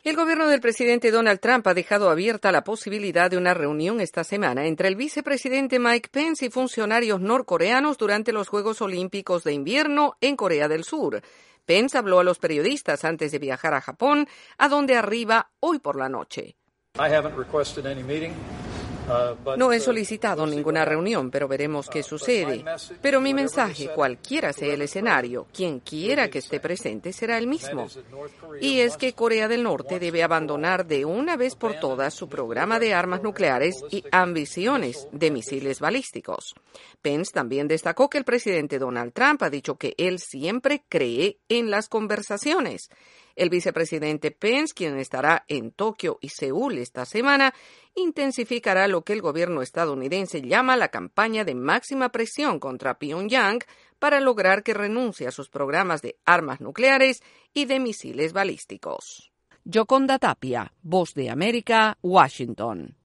El gobierno del presidente Donald Trump ha dejado abierta la posibilidad de una reunión esta semana entre el vicepresidente Mike Pence y funcionarios norcoreanos durante los Juegos Olímpicos de Invierno en Corea del Sur. Pence habló a los periodistas antes de viajar a Japón, a donde arriba hoy por la noche. No he solicitado ninguna reunión, pero veremos qué sucede. Pero mi mensaje, cualquiera sea el escenario, quien quiera que esté presente será el mismo. Y es que Corea del Norte debe abandonar de una vez por todas su programa de armas nucleares y ambiciones de misiles balísticos. Pence también destacó que el presidente Donald Trump ha dicho que él siempre cree en las conversaciones. El vicepresidente Pence, quien estará en Tokio y Seúl esta semana, intensificará lo que el gobierno estadounidense llama la campaña de máxima presión contra Pyongyang para lograr que renuncie a sus programas de armas nucleares y de misiles balísticos. Yoconda Tapia, Voz de América, Washington.